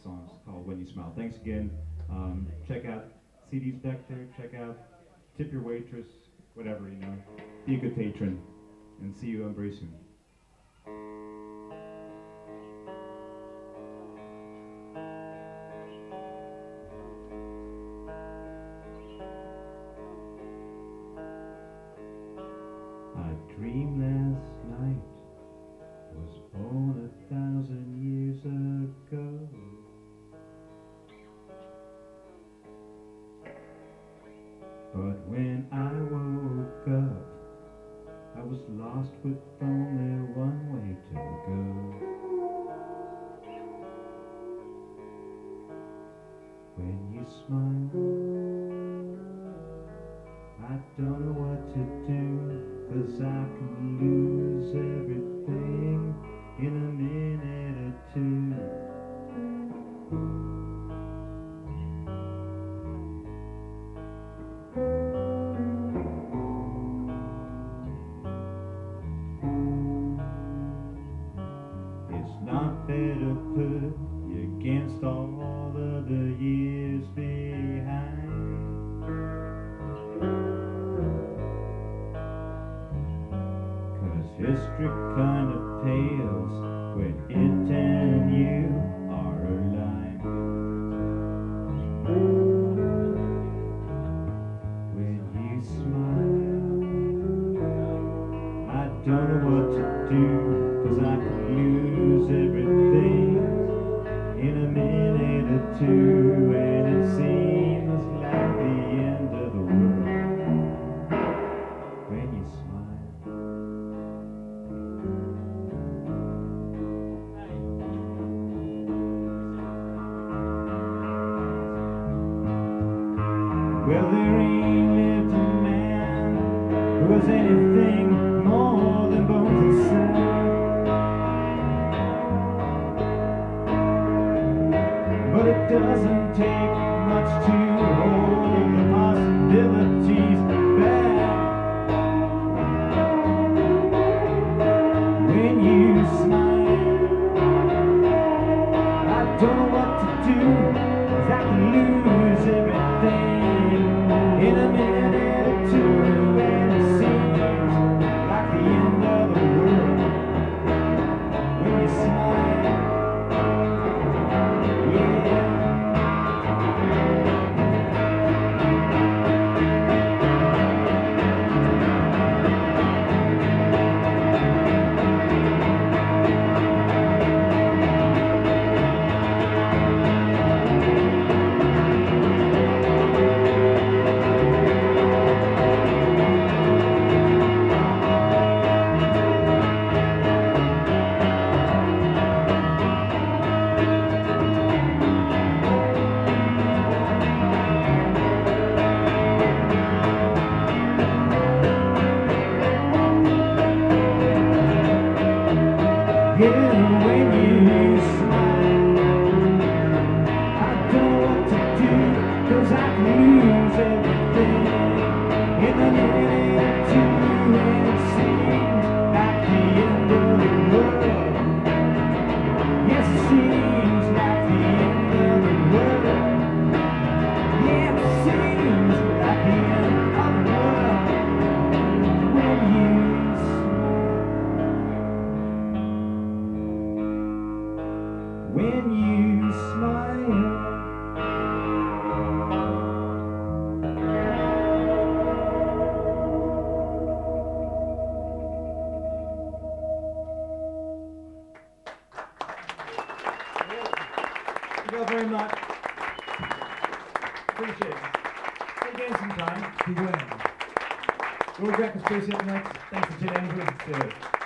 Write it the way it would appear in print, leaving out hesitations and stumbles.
song is called When You Smile. Thanks again. Check out CDs back there. Check out Tip Your Waitress, whatever, you know. Be a good patron, and see you very soon. I dreamed last night was born 1,000 years ago. But when I woke up, I was lost with only one way to go. When you smile, I don't know what to do, 'cause I can lose everything in a minute or two. It's not fair to put you against all of the years behind. 'Cause history kind of pales when it and you are aligned. When you smile, I don't know what to do, 'cause I could lose everything in a minute or two, and it seems like the end of the world when you smile. Well, there ain't lived a man who was anything more than bones and sand. But it doesn't take much to hold the possibilities back. When you smile, I don't know what to do, 'cause I can lose everything in a minute or two, and it seems like the end of the world when you smile. Yeah. Yeah, when you smile, I don't know what to do, 'cause I can lose everything in a minute or two, and it seems like the end of the world. Yes, it seems like the end of the world. Yeah, it seems like the end of the world when you smile. When you smile. Thank you all very much. Appreciate it. See you again sometime. Be well. We'll regret the space up next. Thanks to Jen Andrews.